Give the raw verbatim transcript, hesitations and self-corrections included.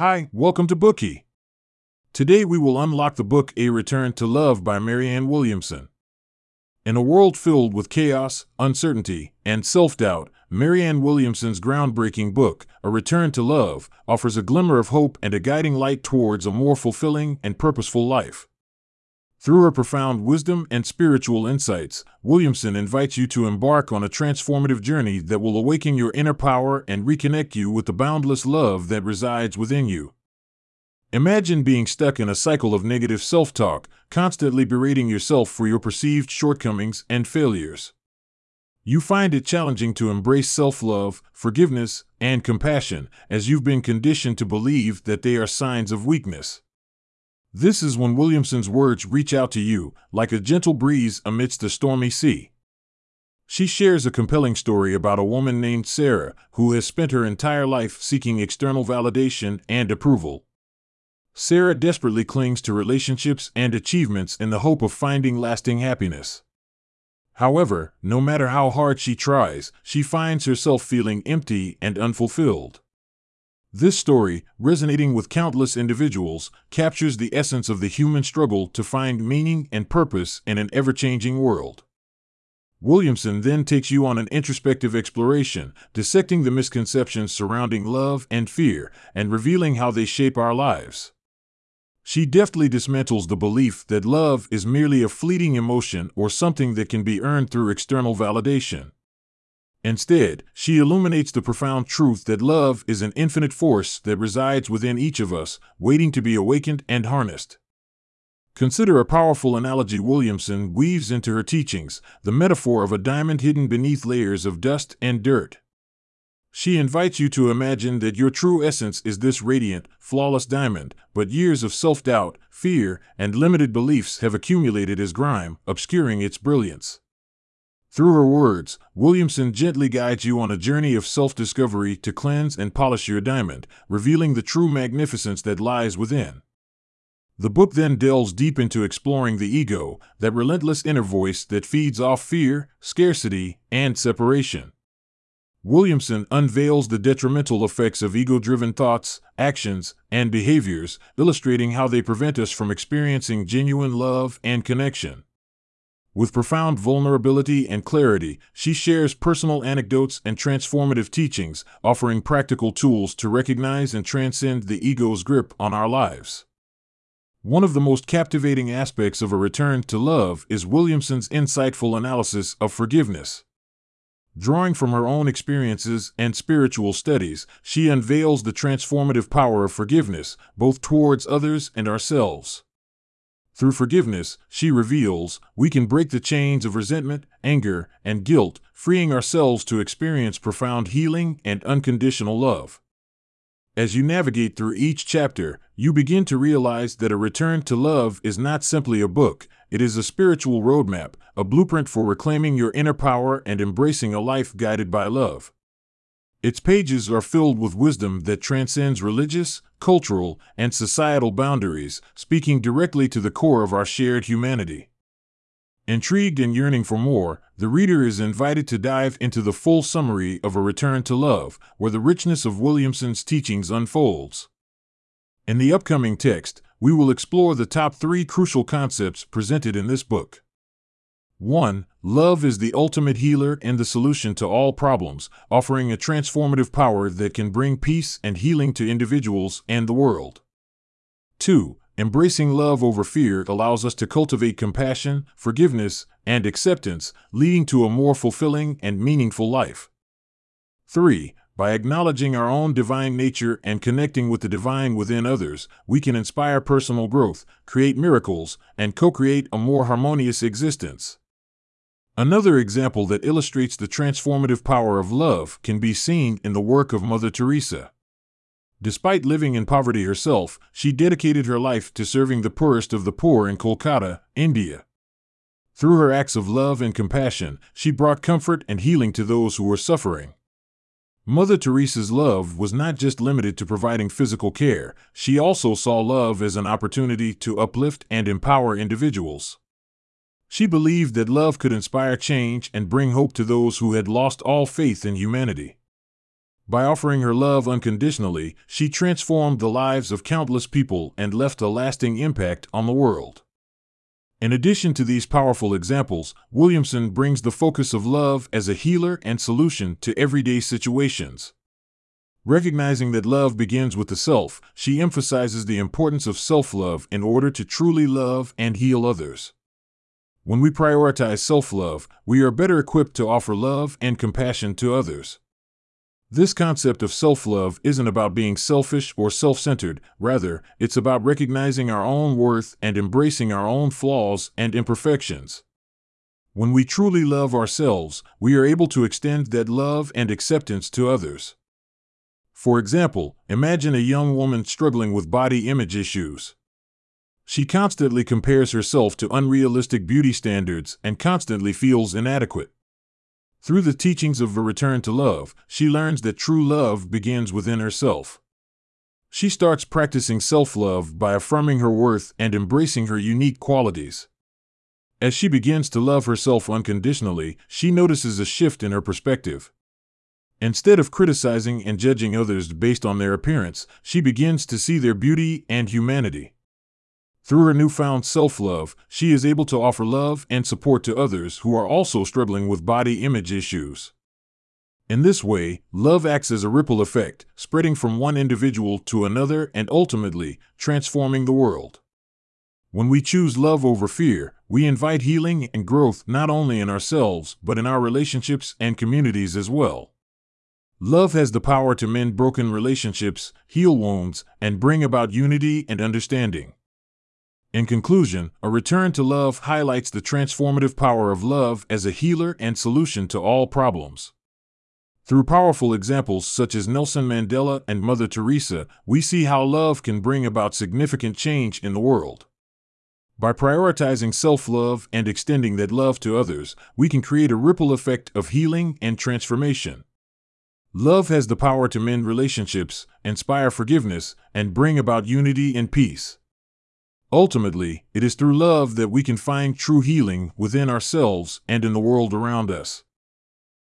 Hi, welcome to Bookie. Today we will unlock the book A Return to Love by Marianne Williamson. In a world filled with chaos, uncertainty, and self-doubt, Marianne Williamson's groundbreaking book, A Return to Love, offers a glimmer of hope and a guiding light towards a more fulfilling and purposeful life. Through her profound wisdom and spiritual insights, Williamson invites you to embark on a transformative journey that will awaken your inner power and reconnect you with the boundless love that resides within you. Imagine being stuck in a cycle of negative self-talk, constantly berating yourself for your perceived shortcomings and failures. You find it challenging to embrace self-love, forgiveness, and compassion, as you've been conditioned to believe that they are signs of weakness. This is when Williamson's words reach out to you, like a gentle breeze amidst a stormy sea. She shares a compelling story about a woman named Sarah, who has spent her entire life seeking external validation and approval. Sarah desperately clings to relationships and achievements in the hope of finding lasting happiness. However, no matter how hard she tries, she finds herself feeling empty and unfulfilled. This story, resonating with countless individuals, captures the essence of the human struggle to find meaning and purpose in an ever-changing world. Williamson then takes you on an introspective exploration, dissecting the misconceptions surrounding love and fear, and revealing how they shape our lives. She deftly dismantles the belief that love is merely a fleeting emotion or something that can be earned through external validation. Instead, she illuminates the profound truth that love is an infinite force that resides within each of us, waiting to be awakened and harnessed. Consider a powerful analogy Williamson weaves into her teachings, the metaphor of a diamond hidden beneath layers of dust and dirt. She invites you to imagine that your true essence is this radiant, flawless diamond, but years of self-doubt, fear, and limited beliefs have accumulated as grime, obscuring its brilliance. Through her words, Williamson gently guides you on a journey of self-discovery to cleanse and polish your diamond, revealing the true magnificence that lies within. The book then delves deep into exploring the ego, that relentless inner voice that feeds off fear, scarcity, and separation. Williamson unveils the detrimental effects of ego-driven thoughts, actions, and behaviors, illustrating how they prevent us from experiencing genuine love and connection. With profound vulnerability and clarity, she shares personal anecdotes and transformative teachings, offering practical tools to recognize and transcend the ego's grip on our lives. One of the most captivating aspects of A Return to Love is Williamson's insightful analysis of forgiveness. Drawing from her own experiences and spiritual studies, she unveils the transformative power of forgiveness, both towards others and ourselves. Through forgiveness, she reveals, we can break the chains of resentment, anger, and guilt, freeing ourselves to experience profound healing and unconditional love. As you navigate through each chapter, you begin to realize that A Return to Love is not simply a book, it is a spiritual roadmap, a blueprint for reclaiming your inner power and embracing a life guided by love. Its pages are filled with wisdom that transcends religious, cultural, and societal boundaries, speaking directly to the core of our shared humanity. Intrigued and yearning for more, the reader is invited to dive into the full summary of A Return to Love, where the richness of Williamson's teachings unfolds. In the upcoming text, we will explore the top three crucial concepts presented in this book. one. Love is the ultimate healer and the solution to all problems, offering a transformative power that can bring peace and healing to individuals and the world. two. Embracing love over fear allows us to cultivate compassion, forgiveness, and acceptance, leading to a more fulfilling and meaningful life. three. By acknowledging our own divine nature and connecting with the divine within others, we can inspire personal growth, create miracles, and co-create a more harmonious existence. Another example that illustrates the transformative power of love can be seen in the work of Mother Teresa. Despite living in poverty herself, she dedicated her life to serving the poorest of the poor in Kolkata, India. Through her acts of love and compassion, she brought comfort and healing to those who were suffering. Mother Teresa's love was not just limited to providing physical care, she also saw love as an opportunity to uplift and empower individuals. She believed that love could inspire change and bring hope to those who had lost all faith in humanity. By offering her love unconditionally, she transformed the lives of countless people and left a lasting impact on the world. In addition to these powerful examples, Williamson brings the focus of love as a healer and solution to everyday situations. Recognizing that love begins with the self, she emphasizes the importance of self-love in order to truly love and heal others. When we prioritize self-love, we are better equipped to offer love and compassion to others. This concept of self-love isn't about being selfish or self-centered. Rather, it's about recognizing our own worth and embracing our own flaws and imperfections. When we truly love ourselves, we are able to extend that love and acceptance to others. For example, imagine a young woman struggling with body image issues. She constantly compares herself to unrealistic beauty standards and constantly feels inadequate. Through the teachings of A Return to Love, she learns that true love begins within herself. She starts practicing self-love by affirming her worth and embracing her unique qualities. As she begins to love herself unconditionally, she notices a shift in her perspective. Instead of criticizing and judging others based on their appearance, she begins to see their beauty and humanity. Through her newfound self-love, she is able to offer love and support to others who are also struggling with body image issues. In this way, love acts as a ripple effect, spreading from one individual to another and ultimately transforming the world. When we choose love over fear, we invite healing and growth not only in ourselves but in our relationships and communities as well. Love has the power to mend broken relationships, heal wounds, and bring about unity and understanding. In conclusion, A Return to Love highlights the transformative power of love as a healer and solution to all problems. Through powerful examples such as Nelson Mandela and Mother Teresa, we see how love can bring about significant change in the world. By prioritizing self-love and extending that love to others, we can create a ripple effect of healing and transformation. Love has the power to mend relationships, inspire forgiveness, and bring about unity and peace. Ultimately, it is through love that we can find true healing within ourselves and in the world around us.